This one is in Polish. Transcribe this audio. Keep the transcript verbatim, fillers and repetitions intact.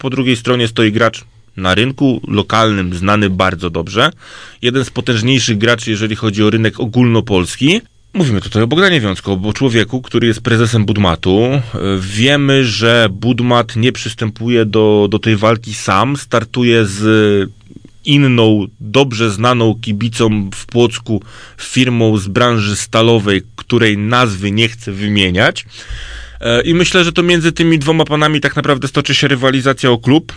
po drugiej stronie stoi gracz na rynku lokalnym, znany bardzo dobrze. Jeden z potężniejszych graczy, jeżeli chodzi o rynek ogólnopolski. Mówimy tutaj o Bogdanie Wiącku, o człowieku, który jest prezesem Budmatu. Wiemy, że Budmat nie przystępuje do, do tej walki sam, startuje z inną, dobrze znaną kibicom w Płocku firmą z branży stalowej, której nazwy nie chcę wymieniać. I myślę, że to między tymi dwoma panami tak naprawdę stoczy się rywalizacja o klub.